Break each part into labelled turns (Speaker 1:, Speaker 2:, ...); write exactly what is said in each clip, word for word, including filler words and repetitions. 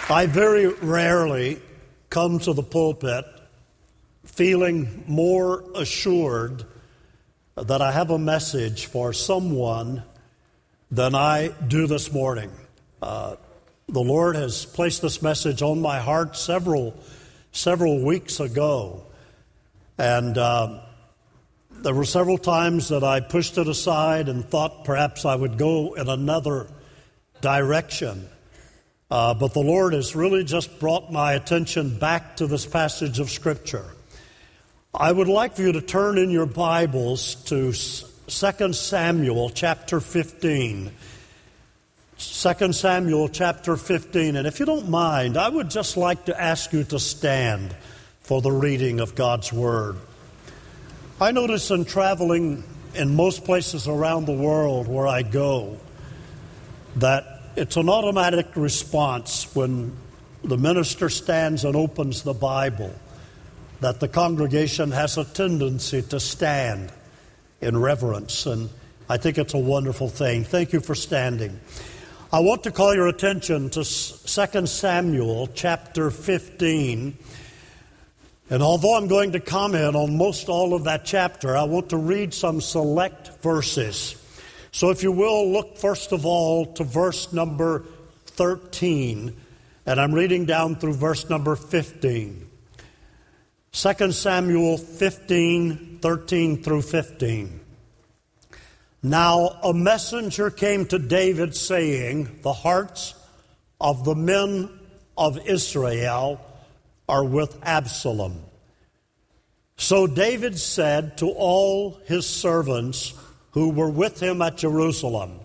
Speaker 1: I very rarely come to the pulpit feeling more assured that I have a message for someone than I do this morning. Uh, the Lord has placed this message on my heart several, several weeks ago. And uh, there were several times that I pushed it aside and thought perhaps I would go in another direction. Uh, but the Lord has really just brought my attention back to this passage of Scripture. I would like for you to turn in your Bibles to Second Samuel chapter fifteen. Second Samuel chapter fifteen. And if you don't mind, I would just like to ask you to stand for the reading of God's Word. I notice in traveling in most places around the world where I go that it's an automatic response when the minister stands and opens the Bible, that the congregation has a tendency to stand in reverence, and I think it's a wonderful thing. Thank you for standing. I want to call your attention to Second Samuel chapter fifteen, and although I'm going to comment on most all of that chapter, I want to read some select verses. So if you will, look first of all to verse number thirteen, and I'm reading down through verse number fifteen. Second Samuel fifteen, thirteen through fifteen. Now a messenger came to David saying, "The hearts of the men of Israel are with Absalom." So David said to all his servants who were with him at Jerusalem,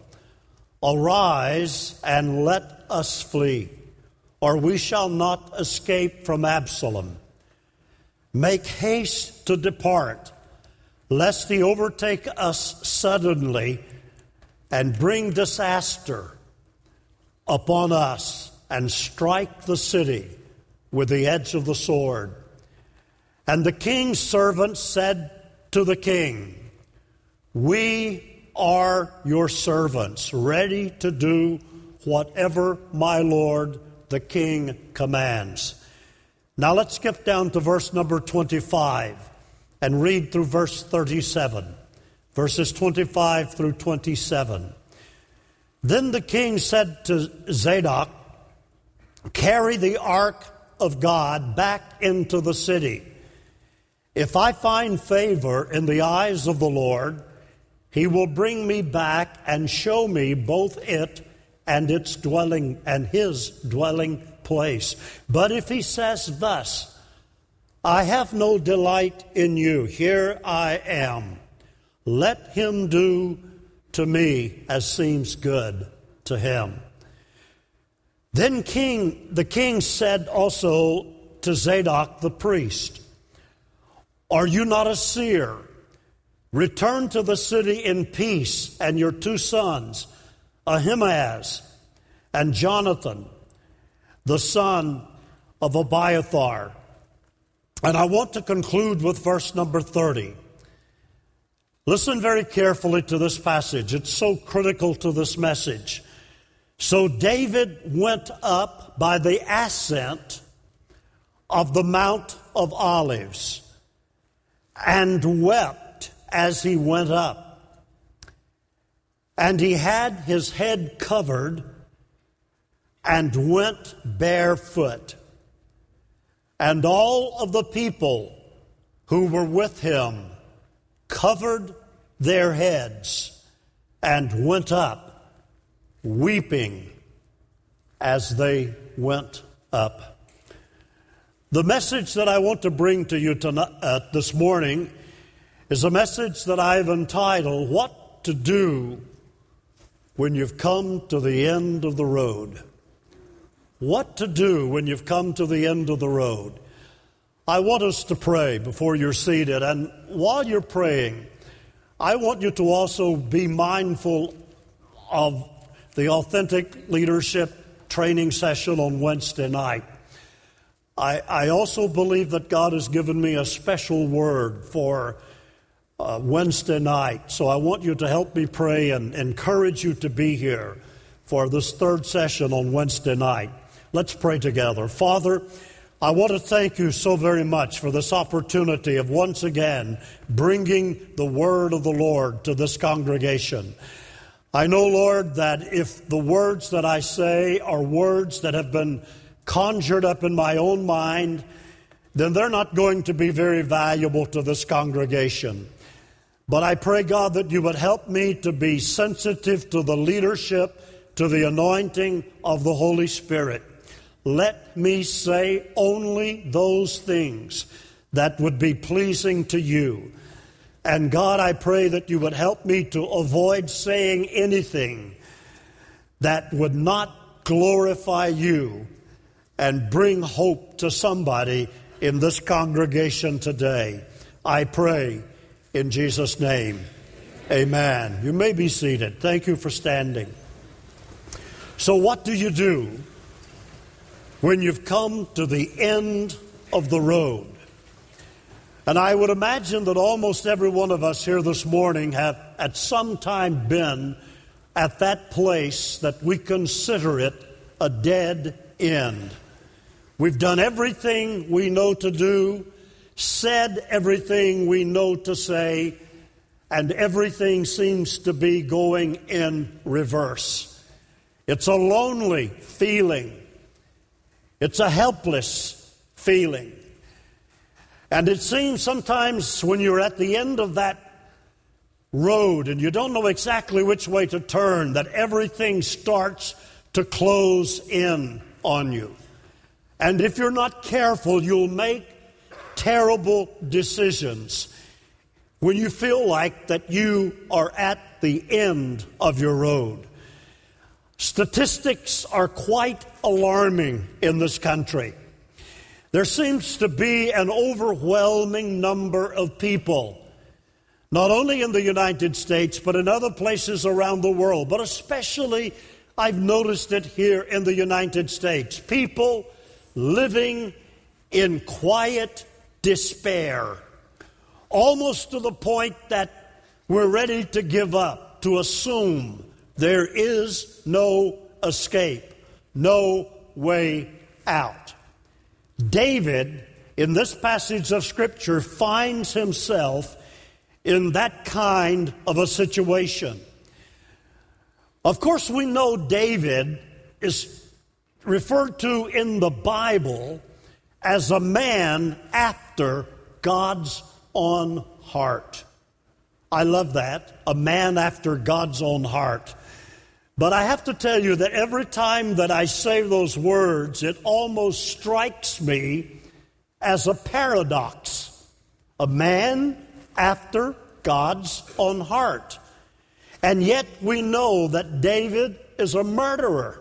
Speaker 1: "Arise and let us flee, or we shall not escape from Absalom. Make haste to depart, lest he overtake us suddenly and bring disaster upon us and strike the city with the edge of the sword." And the king's servants said to the king, "We are your servants, ready to do whatever my lord the king commands." Now let's skip down to verse number twenty-five and read through verse thirty-seven. Verses twenty-five through twenty-seven. Then the king said to Zadok, "Carry the ark of God back into the city. If I find favor in the eyes of the Lord, he will bring me back and show me both it and its dwelling and his dwelling place. But if he says thus, 'I have no delight in you, here I am,' let him do to me as seems good to him." Then king, the king said also to Zadok the priest, "Are you not a seer? Return to the city in peace, and your two sons, Ahimaaz and Jonathan, the son of Abiathar." And I want to conclude with verse number thirty. Listen very carefully to this passage. It's so critical to this message. So David went up by the ascent of the Mount of Olives and wept as he went up. And he had his head covered and went barefoot. And all of the people who were with him covered their heads and went up, weeping as they went up. The message that I want to bring to you tonight, uh, this morning is a message that I've entitled, "What to Do When You've Come to the End of the Road." What to do when you've come to the end of the road. I want us to pray before you're seated. And while you're praying, I want you to also be mindful of the Authentic Leadership training session on Wednesday night. I, I also believe that God has given me a special word for uh, Wednesday night. So I want you to help me pray and encourage you to be here for this third session on Wednesday night. Let's pray together. Father, I want to thank you so very much for this opportunity of once again bringing the word of the Lord to this congregation. I know, Lord, that if the words that I say are words that have been conjured up in my own mind, then they're not going to be very valuable to this congregation. But I pray, God, that you would help me to be sensitive to the leadership, to the anointing of the Holy Spirit. Let me say only those things that would be pleasing to you. And God, I pray that you would help me to avoid saying anything that would not glorify you and bring hope to somebody in this congregation today. I pray in Jesus' name. Amen. You may be seated. Thank you for standing. So what do you do when you've come to the end of the road? And I would imagine that almost every one of us here this morning have at some time been at that place that we consider it a dead end. We've done everything we know to do, said everything we know to say, and everything seems to be going in reverse. It's a lonely feeling. It's a helpless feeling. And it seems sometimes when you're at the end of that road and you don't know exactly which way to turn, that everything starts to close in on you. And if you're not careful, you'll make terrible decisions when you feel like that you are at the end of your road. Statistics are quite alarming in this country. There seems to be an overwhelming number of people, not only in the United States, but in other places around the world, but especially I've noticed it here in the United States. People living in quiet despair, almost to the point that we're ready to give up, to assume there is no escape, no way out. David, in this passage of Scripture, finds himself in that kind of a situation. Of course, we know David is referred to in the Bible as a man after God's own heart. I love that, a man after God's own heart. But I have to tell you that every time that I say those words, it almost strikes me as a paradox. A man after God's own heart. And yet we know that David is a murderer.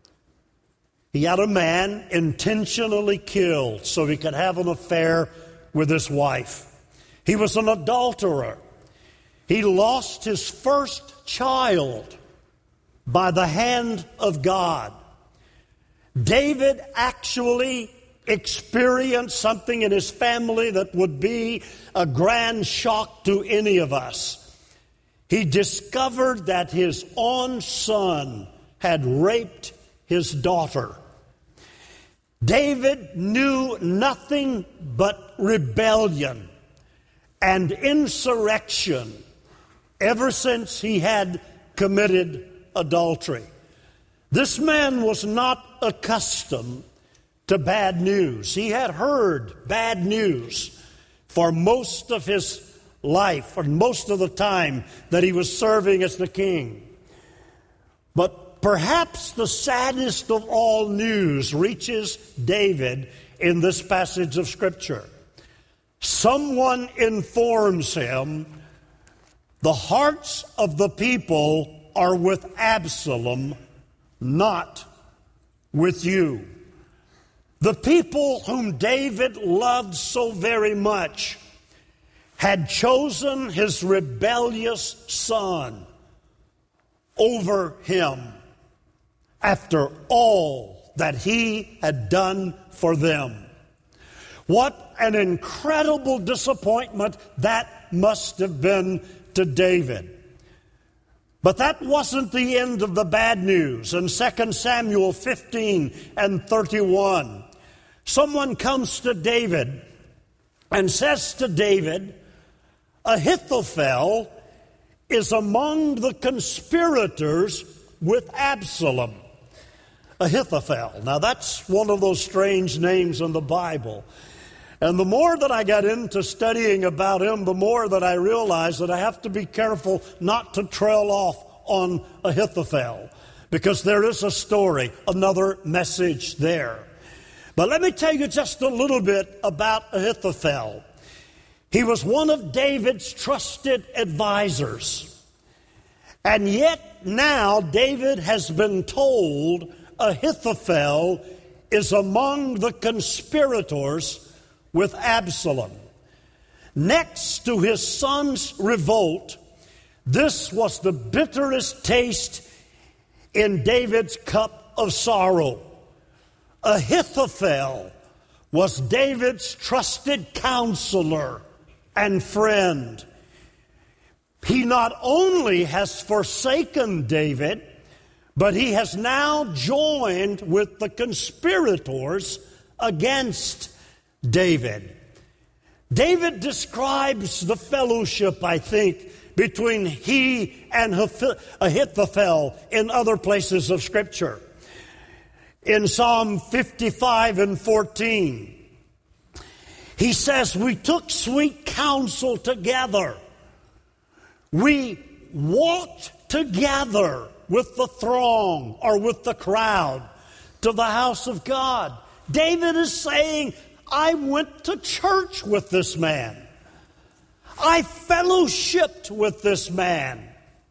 Speaker 1: He had a man intentionally killed so he could have an affair with his wife. He was an adulterer. He lost his first child by the hand of God. David actually experienced something in his family that would be a grand shock to any of us. He discovered that his own son had raped his daughter. David knew nothing but rebellion and insurrection ever since he had committed adultery. This man was not accustomed to bad news. He had heard bad news for most of his life, or most of the time that he was serving as the king. But perhaps the saddest of all news reaches David in this passage of Scripture. Someone informs him the hearts of the people are with Absalom, not with you. The people whom David loved so very much had chosen his rebellious son over him after all that he had done for them. What an incredible disappointment that must have been to David. But that wasn't the end of the bad news. In Second Samuel fifteen and thirty-one, someone comes to David and says to David, Ahithophel is among the conspirators with Absalom. Ahithophel. Now that's one of those strange names in the Bible. And the more that I got into studying about him, the more that I realized that I have to be careful not to trail off on Ahithophel, because there is a story, another message there. But let me tell you just a little bit about Ahithophel. He was one of David's trusted advisors. And yet now David has been told Ahithophel is among the conspirators with Absalom. Next to his son's revolt, this was the bitterest taste in David's cup of sorrow. Ahithophel was David's trusted counselor and friend. He not only has forsaken David, but he has now joined with the conspirators against David. David describes the fellowship, I think, between he and Ahithophel in other places of Scripture. In Psalm fifty-five and fourteen, he says, we took sweet counsel together. We walked together with the throng or with the crowd to the house of God. David is saying, I went to church with this man. I fellowshipped with this man.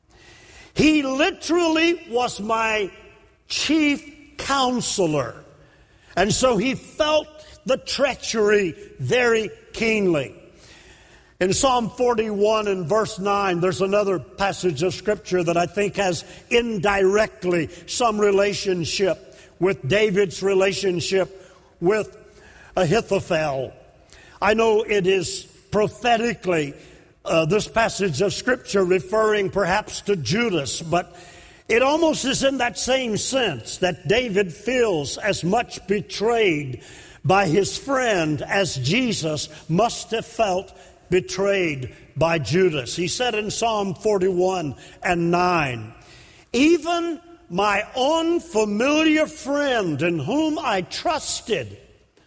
Speaker 1: He literally was my chief counselor. And so he felt the treachery very keenly. In Psalm forty-one and verse nine, there's another passage of Scripture that I think has indirectly some relationship with David's relationship with Ahithophel. I know it is prophetically uh, this passage of Scripture referring perhaps to Judas, but it almost is in that same sense that David feels as much betrayed by his friend as Jesus must have felt betrayed by Judas. He said in Psalm forty-one and nine, even my unfamiliar friend in whom I trusted,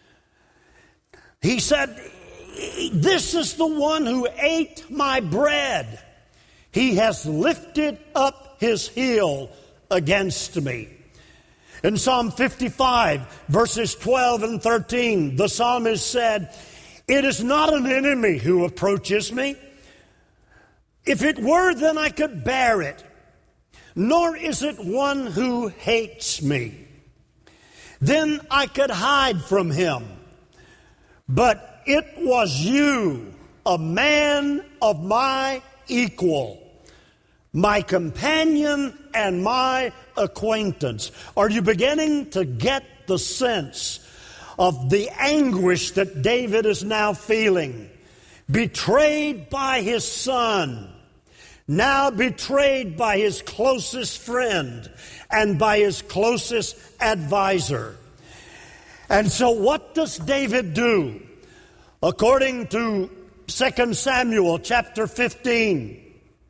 Speaker 1: he said, this is the one who ate my bread. He has lifted up his heel against me. In Psalm fifty-five, verses twelve and thirteen, the psalmist said, it is not an enemy who approaches me. If it were, then I could bear it. Nor is it one who hates me. Then I could hide from him. But it was you, a man of my equal, my companion and my acquaintance. Are you beginning to get the sense of the anguish that David is now feeling? Betrayed by his son, now betrayed by his closest friend and by his closest advisor. And so what does David do? According to Second Samuel chapter fifteen,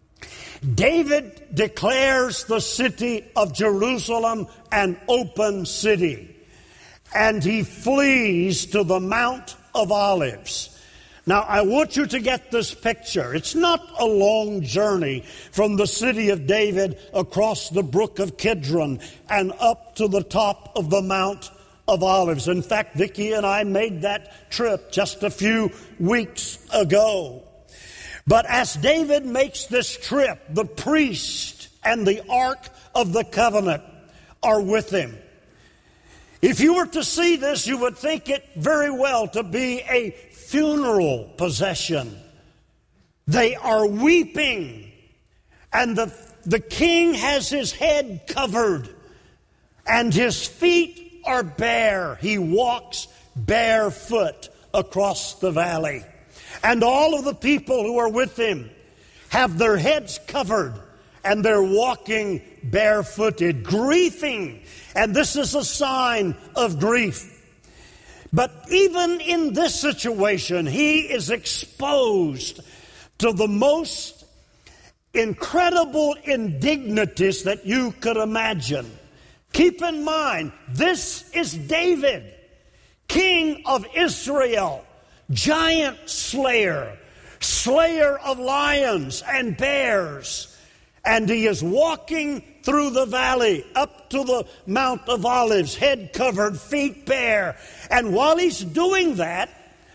Speaker 1: David declares the city of Jerusalem an open city, and he flees to the Mount of Olives. Now, I want you to get this picture. It's not a long journey from the city of David across the brook of Kidron and up to the top of the Mount of Olives. In fact, Vicki and I made that trip just a few weeks ago. But as David makes this trip, the priest and the Ark of the Covenant are with him. If you were to see this, you would think it very well to be a funeral procession. They are weeping, and the, the king has his head covered, and his feet are bare. He walks barefoot across the valley. And all of the people who are with him have their heads covered and they're walking barefooted, grieving. And this is a sign of grief. But even in this situation, he is exposed to the most incredible indignities that you could imagine. Keep in mind, this is David, king of Israel, giant slayer, slayer of lions and bears. And he is walking through the valley up to the Mount of Olives, head covered, feet bare. And while he's doing that,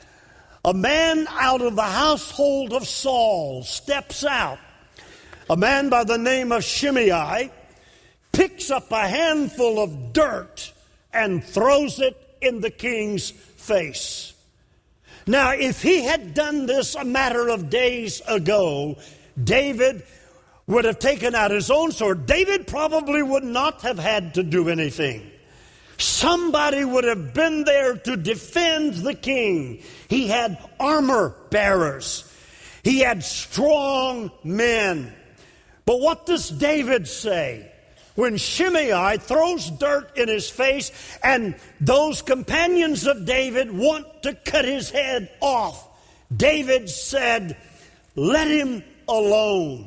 Speaker 1: a man out of the household of Saul steps out. A man by the name of Shimei picks up a handful of dirt and throws it in the king's face. Now, if he had done this a matter of days ago, David would have taken out his own sword. David probably would not have had to do anything. Somebody would have been there to defend the king. He had armor bearers. He had strong men. But what does David say? When Shimei throws dirt in his face and those companions of David want to cut his head off, David said, "Let him alone.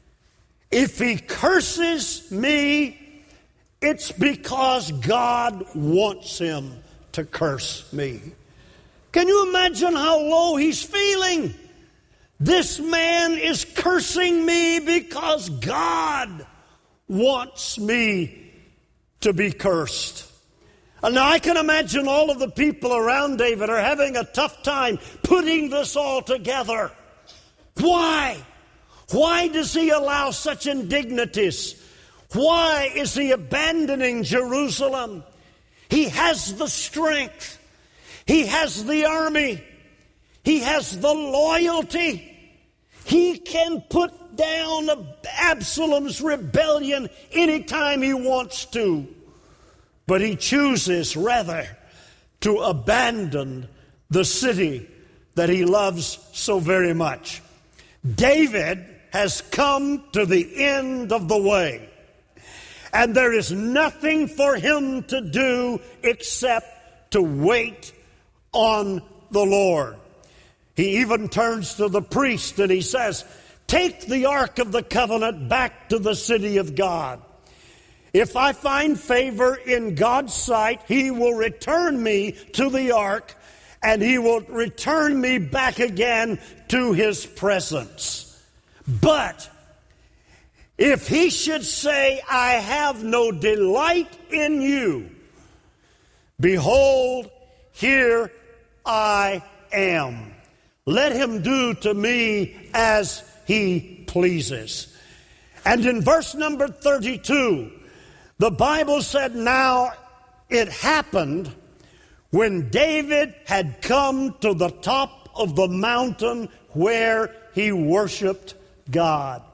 Speaker 1: If he curses me, it's because God wants him to curse me." Can you imagine how low he's feeling? This man is cursing me because God wants me to be cursed. And now I can imagine all of the people around David are having a tough time putting this all together. Why? Why does he allow such indignities? Why is he abandoning Jerusalem? He has the strength. He has the army. He has the loyalty. He can put down Absalom's rebellion anytime he wants to. But he chooses rather to abandon the city that he loves so very much. David has come to the end of the way. And there is nothing for him to do except to wait on the Lord. He even turns to the priest and he says, "Take the Ark of the Covenant back to the city of God. If I find favor in God's sight, he will return me to the Ark, and he will return me back again to his presence. But if he should say, I have no delight in you, behold, here I am. Let him do to me as he pleases." And in verse number thirty-two, the Bible said, "Now it happened when David had come to the top of the mountain where he worshiped God."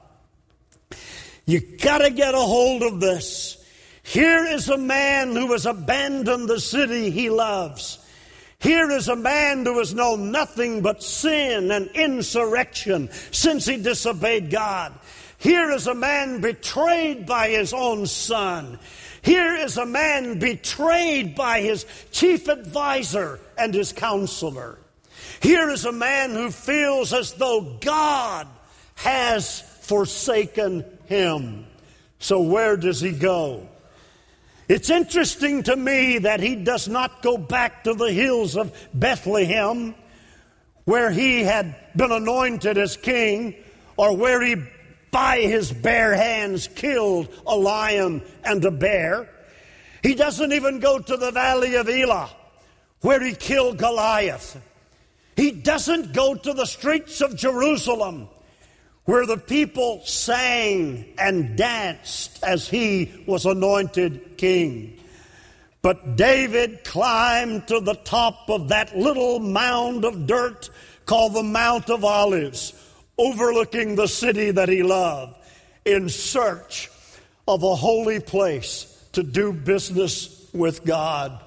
Speaker 1: You got to get a hold of this. Here is a man who has abandoned the city he loves. Here is a man who has known nothing but sin and insurrection since he disobeyed God. Here is a man betrayed by his own son. Here is a man betrayed by his chief advisor and his counselor. Here is a man who feels as though God has forsaken him. So where does he go? It's interesting to me that he does not go back to the hills of Bethlehem, where he had been anointed as king, or where he by his bare hands killed a lion and a bear. He doesn't even go to the valley of Elah, where he killed Goliath. He doesn't go to the streets of Jerusalem, where the people sang and danced as he was anointed king. But David climbed to the top of that little mound of dirt called the Mount of Olives, overlooking the city that he loved, in search of a holy place to do business with God.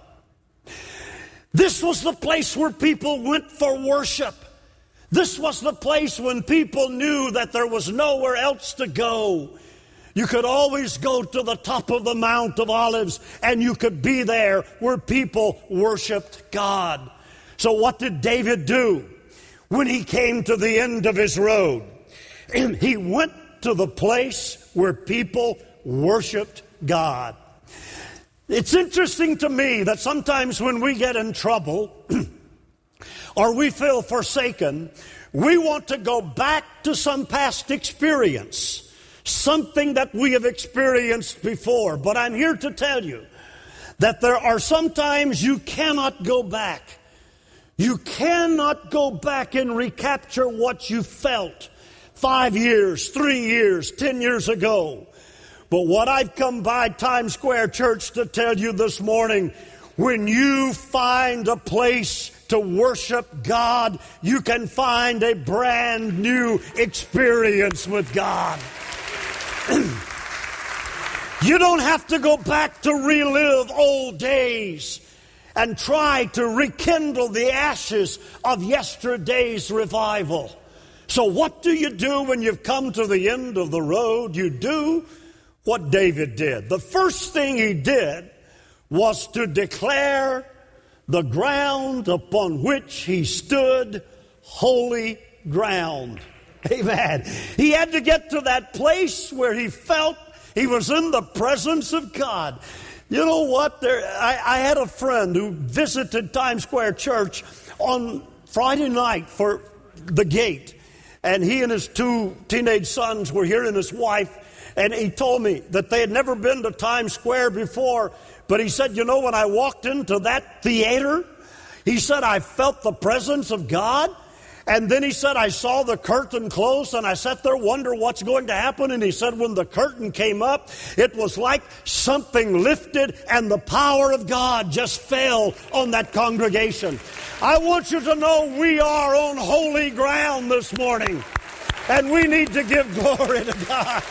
Speaker 1: This was the place where people went for worship. This was the place when people knew that there was nowhere else to go. You could always go to the top of the Mount of Olives and you could be there where people worshiped God. So what did David do when he came to the end of his road? He went to the place where people worshiped God. It's interesting to me that sometimes when we get in trouble or we feel forsaken, we want to go back to some past experience, something that we have experienced before. But I'm here to tell you that there are some times you cannot go back. You cannot go back and recapture what you felt five years, three years, ten years ago. But what I've come by Times Square Church to tell you this morning, when you find a place to worship God, you can find a brand new experience with God. You don't have to go back to relive old days and try to rekindle the ashes of yesterday's revival. So what do you do when you've come to the end of the road? You do what David did. The first thing he did was to declare the ground upon which he stood holy ground. Amen. He had to get to that place where he felt he was in the presence of God. You know what? There, I, I had a friend who visited Times Square Church on Friday night for the gate. And he and his two teenage sons were here and his wife. And he told me that they had never been to Times Square before. But he said, you know, when I walked into that theater, he said, I felt the presence of God. And then he said, I saw the curtain close and I sat there wonder what's going to happen. And he said, when the curtain came up, it was like something lifted and the power of God just fell on that congregation. I want you to know we are on holy ground this morning. And we need to give glory to God.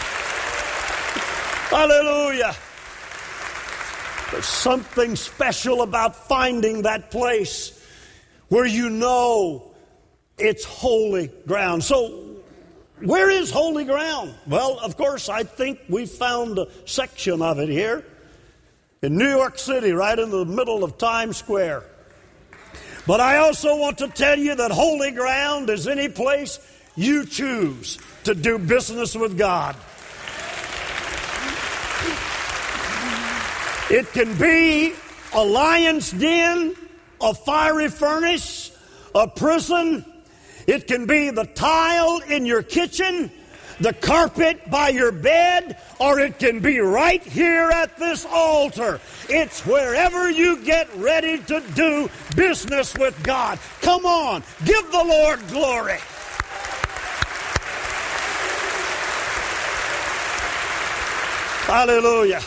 Speaker 1: Hallelujah. There's something special about finding that place where you know it's holy ground. So, where is holy ground? Well, of course, I think we found a section of it here in New York City, right in the middle of Times Square. But I also want to tell you that holy ground is any place you choose to do business with God. It can be a lion's den, a fiery furnace, a prison. It can be the tile in your kitchen, the carpet by your bed, or it can be right here at this altar. It's wherever you get ready to do business with God. Come on, give the Lord glory. Hallelujah.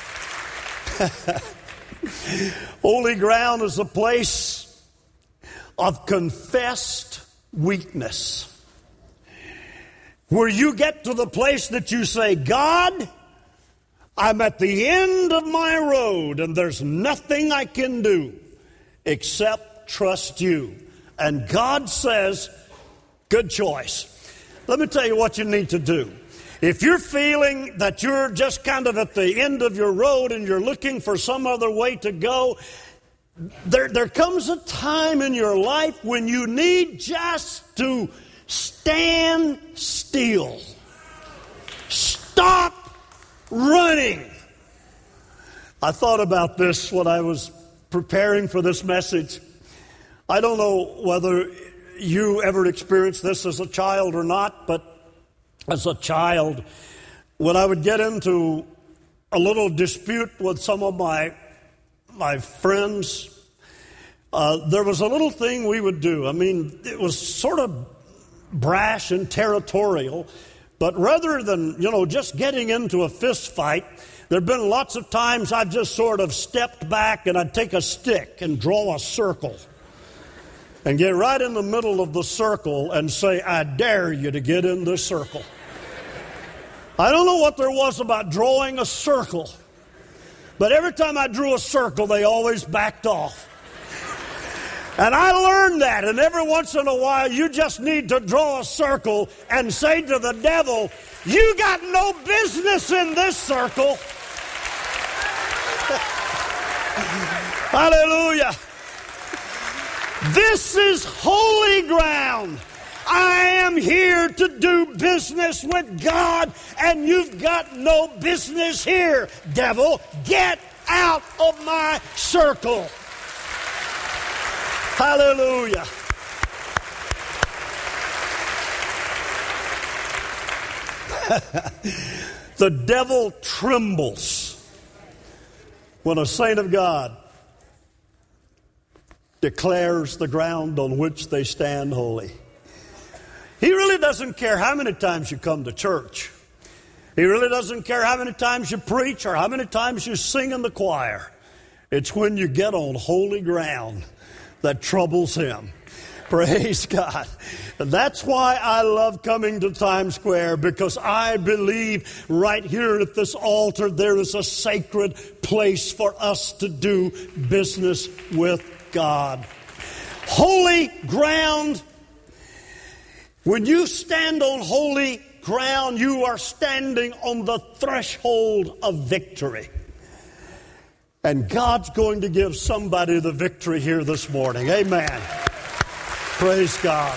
Speaker 1: Holy ground is a place of confessed weakness, where you get to the place that you say, God, I'm at the end of my road and there's nothing I can do except trust you. And God says, good choice. Let me tell you what you need to do. If you're feeling that you're just kind of at the end of your road and you're looking for some other way to go, there, there comes a time in your life when you need just to stand still. Stop running. I thought about this when I was preparing for this message. I don't know whether you ever experienced this as a child or not, but as a child, when I would get into a little dispute with some of my my friends, uh, there was a little thing we would do. I mean, it was sort of brash and territorial, but rather than, you know, just getting into a fist fight, there have been lots of times I've just sort of stepped back and I'd take a stick and draw a circle and get right in the middle of the circle and say, I dare you to get in this circle. I don't know what there was about drawing a circle, but every time I drew a circle, they always backed off. And I learned that, and every once in a while you just need to draw a circle and say to the devil, you got no business in this circle. Hallelujah. This is holy ground. I am here to do business with God, and you've got no business here, devil. Get out of my circle. Hallelujah. The devil trembles when a saint of God declares the ground on which they stand holy. He really doesn't care how many times you come to church. He really doesn't care how many times you preach or how many times you sing in the choir. It's when you get on holy ground that troubles him. Praise God. And that's why I love coming to Times Square, because I believe right here at this altar there is a sacred place for us to do business with God. Holy ground. When you stand on holy ground, you are standing on the threshold of victory. And God's going to give somebody the victory here this morning. Amen. Praise God.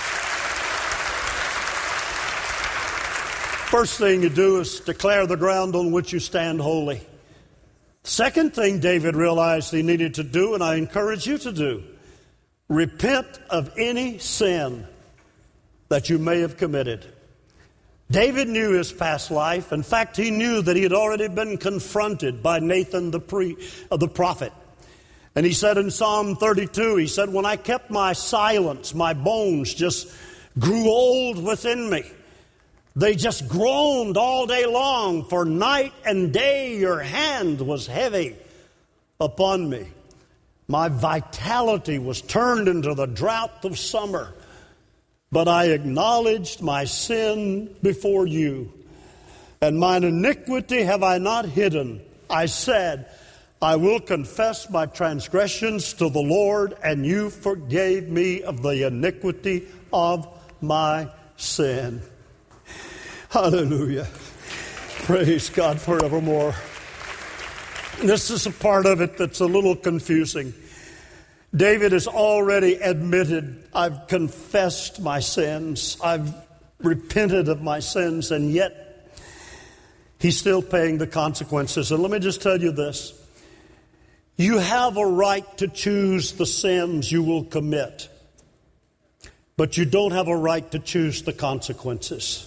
Speaker 1: First thing you do is declare the ground on which you stand holy. Second thing David realized he needed to do, and I encourage you to do, repent of any sin that you may have committed. David knew his past life. In fact, he knew that he had already been confronted by Nathan the, pre, uh, the prophet. And he said in Psalm thirty-two, he said, when I kept my silence, my bones just grew old within me. They just groaned all day long, for night and day your hand was heavy upon me. My vitality was turned into the drought of summer. But I acknowledged my sin before you, and mine iniquity have I not hidden. I said, I will confess my transgressions to the Lord, and you forgave me of the iniquity of my sin. Hallelujah. Praise God forevermore. This is a part of it that's a little confusing. David has already admitted, I've confessed my sins, I've repented of my sins, and yet he's still paying the consequences. And let me just tell you this. You have a right to choose the sins you will commit, but you don't have a right to choose the consequences.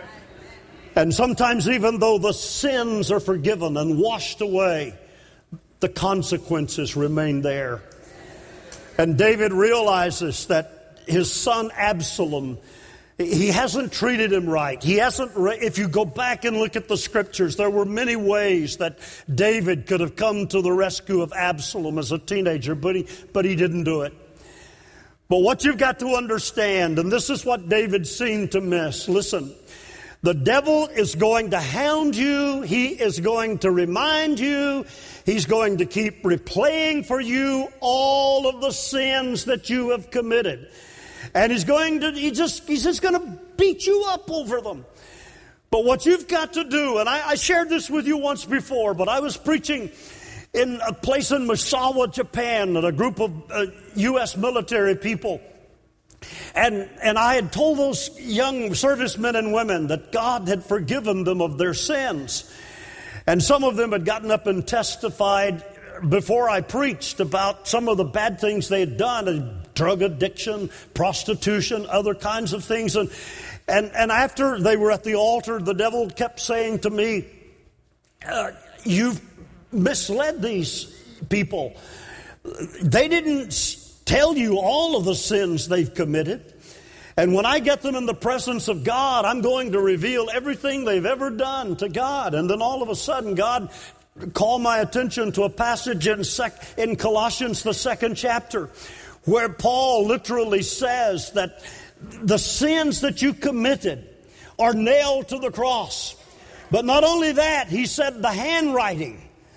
Speaker 1: And sometimes even though the sins are forgiven and washed away, the consequences remain there. And David realizes that his son Absalom, he hasn't treated him right. He hasn't. Re- if you go back and look at the scriptures, there were many ways that David could have come to the rescue of Absalom as a teenager, but he, but he didn't do it. But what you've got to understand, and this is what David seemed to miss, listen, the devil is going to hound you. He is going to remind you. He's going to keep replaying for you all of the sins that you have committed. And he's going to, he just, he's just going to beat you up over them. But what you've got to do, and I, I shared this with you once before, but I was preaching in a place in Misawa, Japan, and a group of uh, U S military people. And, and I had told those young servicemen and women that God had forgiven them of their sins. And some of them had gotten up and testified before I preached about some of the bad things they had done, drug addiction, prostitution, other kinds of things. And, and, and after they were at the altar, the devil kept saying to me, uh, you've misled these people. They didn't tell you all of the sins they've committed. And when I get them in the presence of God, I'm going to reveal everything they've ever done to God. And then all of a sudden, God called my attention to a passage in, sec- in Colossians, the second chapter, where Paul literally says that the sins that you committed are nailed to the cross. But not only that, he said the handwriting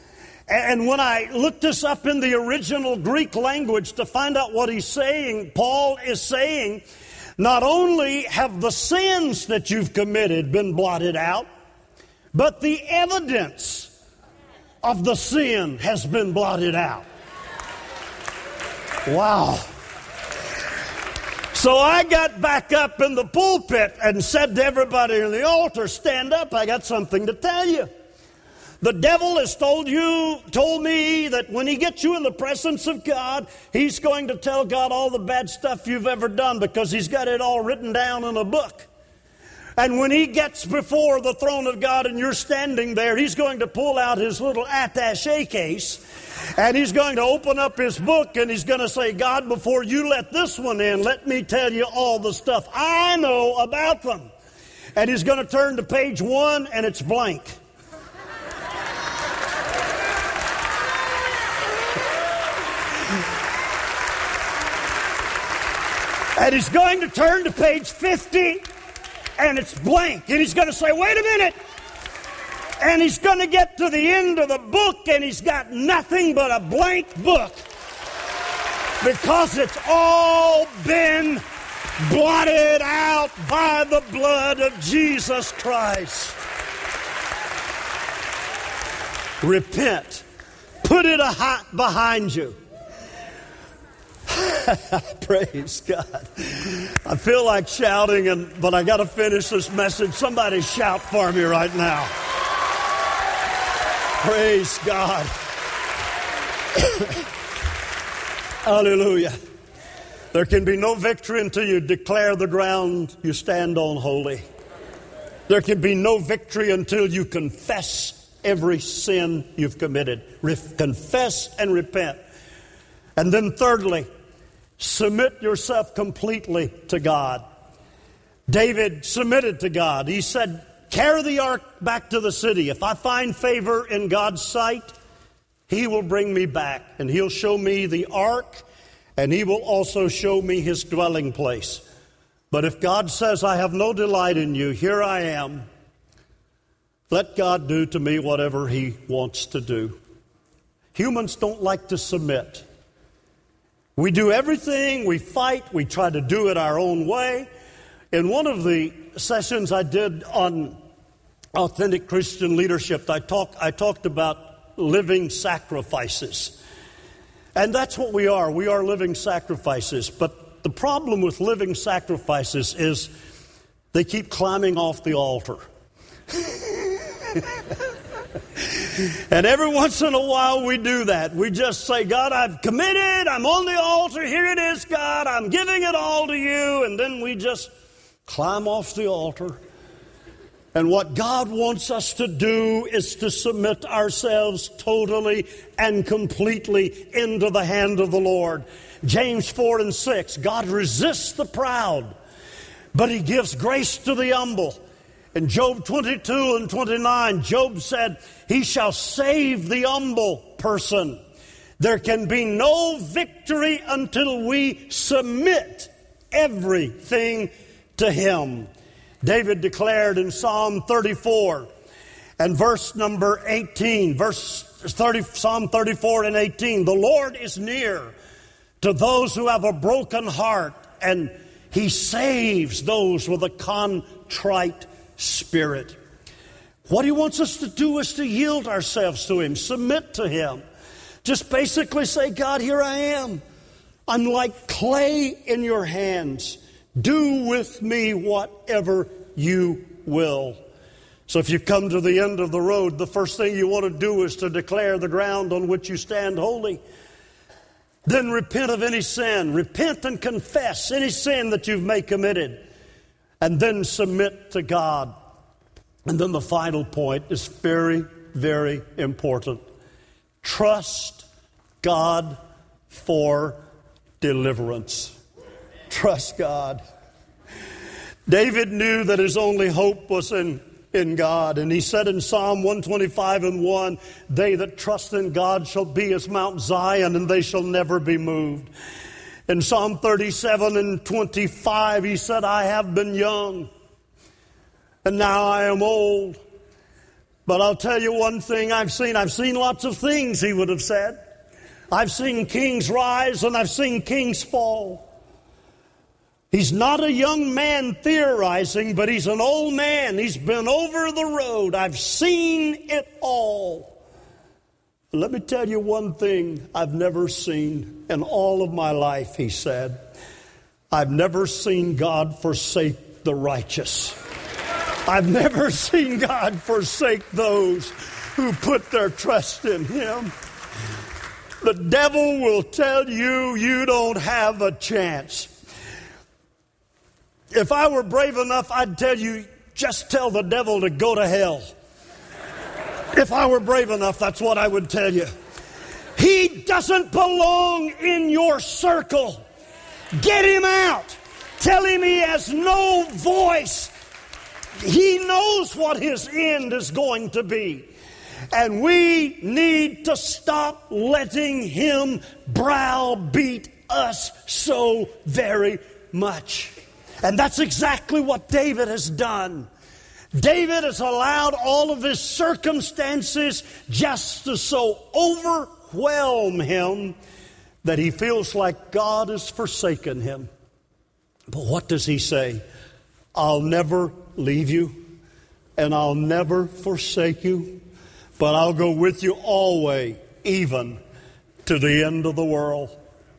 Speaker 1: And when I looked this up in the original Greek language to find out what he's saying, Paul is saying, not only have the sins that you've committed been blotted out, but the evidence of the sin has been blotted out. Wow. So I got back up in the pulpit and said to everybody in the altar, stand up, I got something to tell you. The devil has told you, told me that when he gets you in the presence of God, he's going to tell God all the bad stuff you've ever done because he's got it all written down in a book. And when he gets before the throne of God and you're standing there, he's going to pull out his little attaché case and he's going to open up his book and he's going to say, God, before you let this one in, let me tell you all the stuff I know about them. And he's going to turn to page one and it's blank. And he's going to turn to page fifty, and it's blank. And he's going to say, wait a minute. And he's going to get to the end of the book, and he's got nothing but a blank book. Because it's all been blotted out by the blood of Jesus Christ. Repent. Put it behind you. Praise God. I feel like shouting, and but I got to finish this message. Somebody shout for me right now. Praise God. Hallelujah. There can be no victory until you declare the ground you stand on holy. There can be no victory until you confess every sin you've committed. Re- confess and repent. And then thirdly, submit yourself completely to God. David submitted to God. He said, carry the ark back to the city. If I find favor in God's sight, he will bring me back. And he'll show me the ark, and he will also show me his dwelling place. But if God says, I have no delight in you, here I am. Let God do to me whatever he wants to do. Humans don't like to submit. We do everything, we fight, we try to do it our own way. In one of the sessions I did on authentic Christian leadership, I, talk, I talked about living sacrifices. And that's what we are. We are living sacrifices. But the problem with living sacrifices is they keep climbing off the altar. And every once in a while we do that. We just say, God, I've committed. I'm on the altar. Here it is, God. I'm giving it all to you. And then we just climb off the altar. And what God wants us to do is to submit ourselves totally and completely into the hand of the Lord. James four and six, God resists the proud, but he gives grace to the humble. In Job twenty-two and twenty-nine, Job said, he shall save the humble person. There can be no victory until we submit everything to him. David declared in Psalm thirty-four and verse number eighteen, verse thirty, Psalm thirty-four and eighteen, the Lord is near to those who have a broken heart, and he saves those with a contrite spirit. What he wants us to do is to yield ourselves to him, submit to him. Just basically say, God, here I am. I'm like clay in your hands. Do with me whatever you will. So if you come to the end of the road, the first thing you want to do is to declare the ground on which you stand holy. Then repent of any sin. Repent and confess any sin that you've may committed. And then submit to God. And then the final point is very, very important. Trust God for deliverance. Trust God. David knew that his only hope was in, in God. And he said in Psalm one twenty-five and one, they that trust in God shall be as Mount Zion, and they shall never be moved. In Psalm thirty-seven and twenty-five, he said, I have been young, and now I am old. But I'll tell you one thing I've seen. I've seen lots of things, he would have said. I've seen kings rise and I've seen kings fall. He's not a young man theorizing, but he's an old man. He's been over the road. I've seen it all. Let me tell you one thing I've never seen in all of my life, he said. I've never seen God forsake the righteous. I've never seen God forsake those who put their trust in him. The devil will tell you you don't have a chance. If I were brave enough, I'd tell you, just tell the devil to go to hell. If I were brave enough, that's what I would tell you. He doesn't belong in your circle. Get him out. Tell him he has no voice. He knows what his end is going to be. And we need to stop letting him browbeat us so very much. And that's exactly what David has done. David has allowed all of his circumstances just to so overwhelm him that he feels like God has forsaken him. But what does he say? I'll never leave you, and I'll never forsake you, but I'll go with you always, even to the end of the world.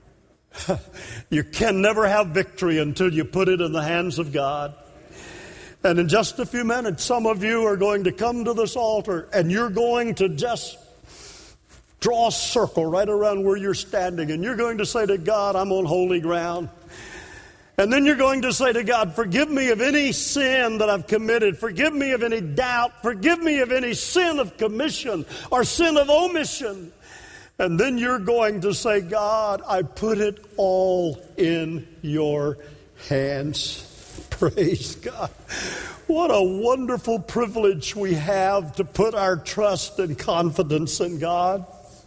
Speaker 1: You can never have victory until you put it in the hands of God. And in just a few minutes, some of you are going to come to this altar and you're going to just draw a circle right around where you're standing. And you're going to say to God, I'm on holy ground. And then you're going to say to God, forgive me of any sin that I've committed. Forgive me of any doubt. Forgive me of any sin of commission or sin of omission. And then you're going to say, God, I put it all in your hands. Praise God. What a wonderful privilege we have to put our trust and confidence in God.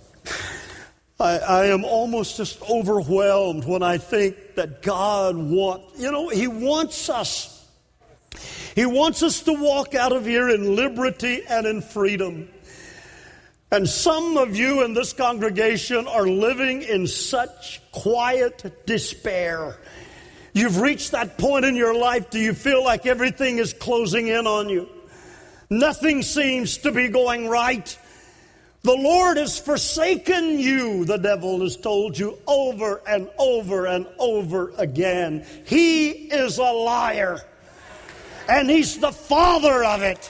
Speaker 1: I, I am almost just overwhelmed when I think that God wants, you know, He wants us. He wants us to walk out of here in liberty and in freedom. And some of you in this congregation are living in such quiet despair. You've reached that point in your life. Do you feel like everything is closing in on you? Nothing seems to be going right. The Lord has forsaken you, the devil has told you over and over and over again. He is a liar. And he's the father of it.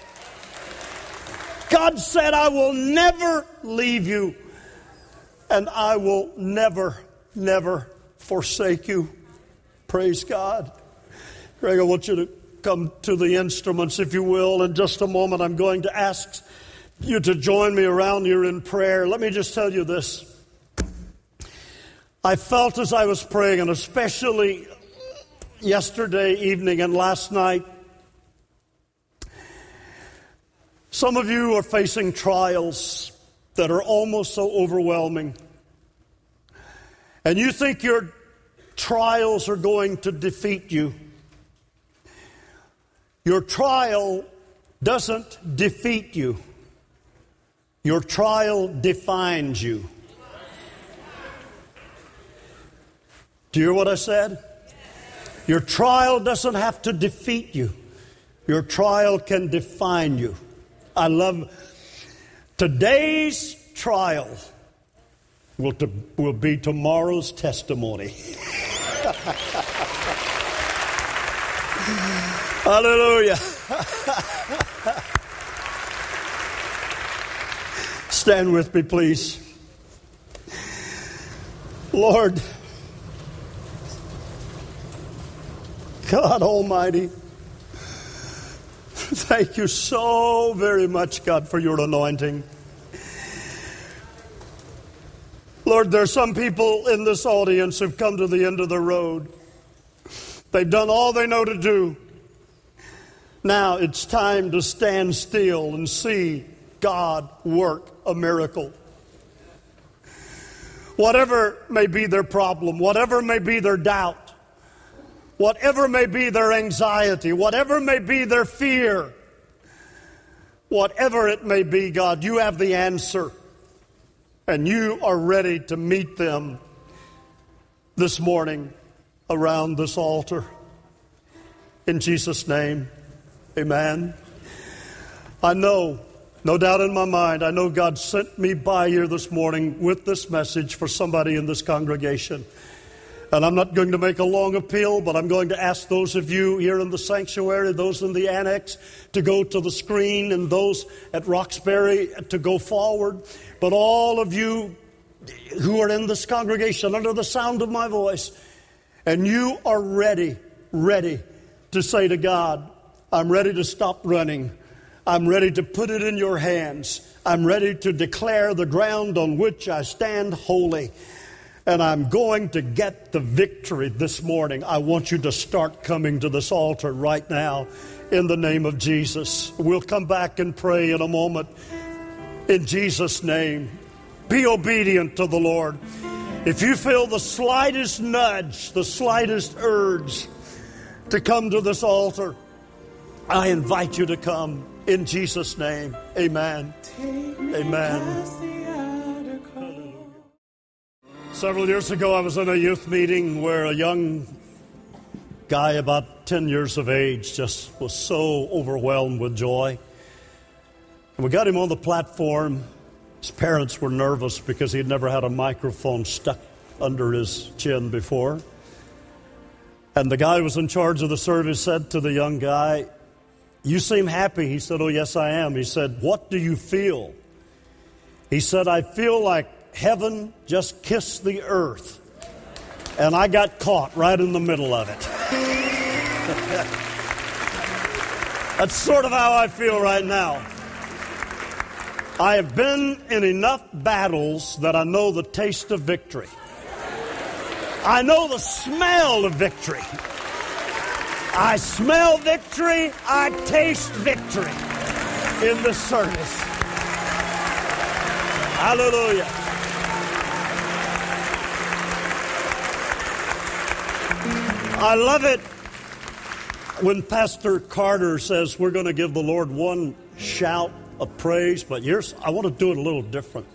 Speaker 1: God said, I will never leave you. And I will never, never forsake you. Praise God. Greg, I want you to come to the instruments, if you will. In just a moment, I'm going to ask you to join me around here in prayer. Let me just tell you this. I felt as I was praying, and especially yesterday evening and last night, some of you are facing trials that are almost so overwhelming. And you think your trials are going to defeat you. Your trial doesn't defeat you. Your trial defines you. Do you hear what I said? Your trial doesn't have to defeat you. Your trial can define you. I love today's trial will, to, will be tomorrow's testimony. Hallelujah. Stand with me, please. Lord, God Almighty, thank you so very much, God, for your anointing. Lord, there are some people in this audience who've come to the end of the road. They've done all they know to do. Now it's time to stand still and see God work a miracle. Whatever may be their problem, whatever may be their doubt, whatever may be their anxiety, whatever may be their fear, whatever it may be, God, you have the answer. And you are ready to meet them this morning around this altar. In Jesus' name, amen. I know, no doubt in my mind, I know God sent me by here this morning with this message for somebody in this congregation. And I'm not going to make a long appeal, but I'm going to ask those of you here in the sanctuary, those in the annex, to go to the screen, and those at Roxbury to go forward. But all of you who are in this congregation under the sound of my voice, and you are ready, ready to say to God, I'm ready to stop running. I'm ready to put it in your hands. I'm ready to declare the ground on which I stand holy. And I'm going to get the victory this morning. I want you to start coming to this altar right now in the name of Jesus. We'll come back and pray in a moment. In Jesus' name, be obedient to the Lord. If you feel the slightest nudge, the slightest urge to come to this altar, I invite you to come in Jesus' name. Amen. Amen. Several years ago, I was in a youth meeting where a young guy about ten years of age just was so overwhelmed with joy. And we got him on the platform. His parents were nervous because he had never had a microphone stuck under his chin before. And the guy who was in charge of the service said to the young guy, "You seem happy." He said, "Oh, yes, I am." He said, "What do you feel?" He said, "I feel like heaven just kissed the earth, and I got caught right in the middle of it." That's sort of how I feel right now. I have been in enough battles that I know the taste of victory. I know the smell of victory. I smell victory. I taste victory in this service. Hallelujah. I love it when Pastor Carter says we're going to give the Lord one shout of praise, but here's, I want to do it a little different.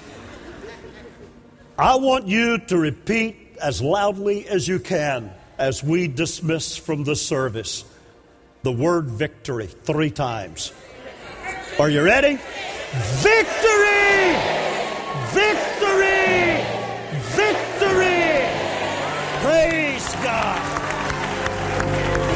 Speaker 1: I want you to repeat as loudly as you can as we dismiss from this service the word victory three times. Are you ready? Victory! Victory! Victory! Praise God!